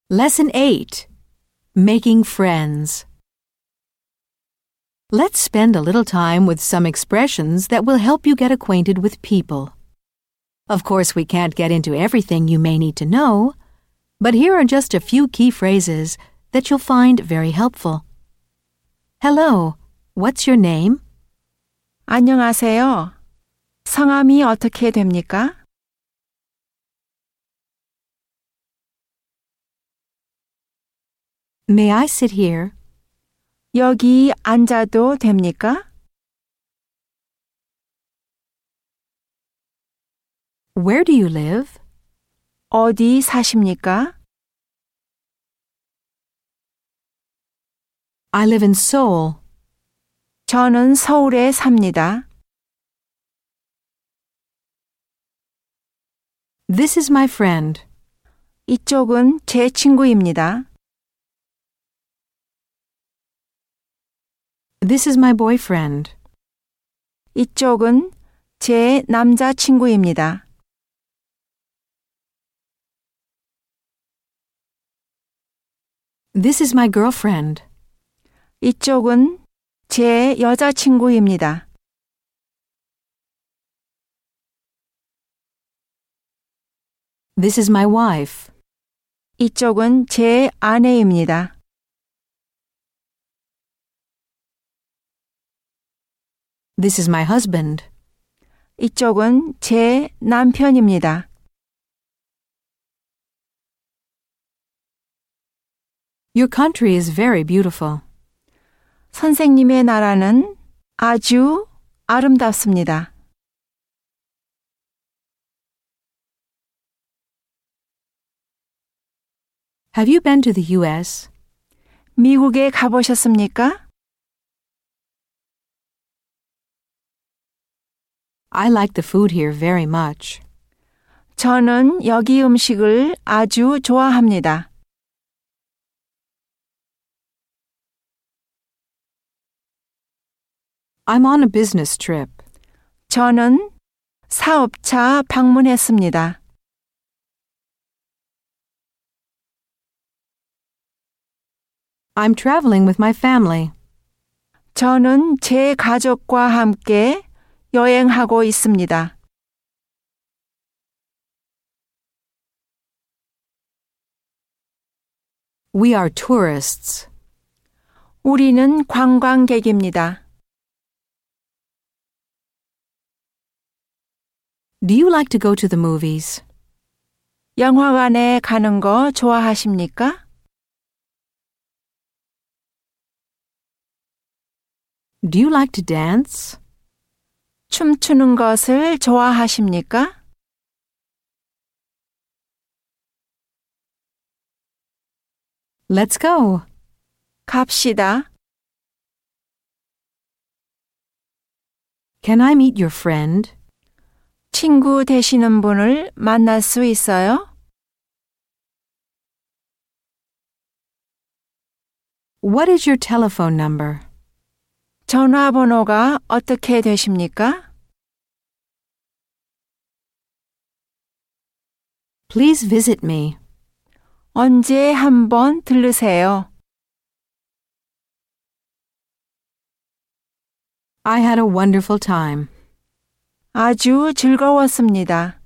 Lesson 8. Making Friends. Let's spend a little time with some expressions that will help you get acquainted with people. Of course, we can't get into everything you may need to know, but here are just a few key phrases that you'll find very helpful. Hello, what's your name? 안녕하세요. 성함이 어떻게 됩니까? May I sit here? 여기 앉아도 됩니까? Where do you live? 어디 사십니까? I live in Seoul. 저는 서울에 삽니다. This is my friend. 이쪽은 제 친구입니다. This is my boyfriend. 이쪽은 제 남자친구입니다. This is my girlfriend. 이쪽은 제 여자친구입니다. This is my wife. 이쪽은 제 아내입니다. This is my husband. 이쪽은 제 남편입니다. Your country is very beautiful. 선생님의 나라는 아주 아름답습니다. Have you been to the U.S.? 미국에 가보셨습니까? I like the food here very much. 저는 여기 음식을 아주 좋아합니다. I'm on a business trip. 저는 사업차 방문했습니다. I'm traveling with my family. 저는 제 가족과 함께 여행하고 있습니다. We are tourists. 우리는 관광객입니다. Do you like to go to the movies? 영화관에 가는 거 좋아하십니까? Do you like to dance? 춤추는 것을 좋아하십니까? Let's go. 갑시다. Can I meet your friend? 친구 되시는 분을 만날 수 있어요? What is your telephone number? 전화번호가 어떻게 되십니까? Please visit me. 언제 한번 들르세요. I had a wonderful time. 아주 즐거웠습니다.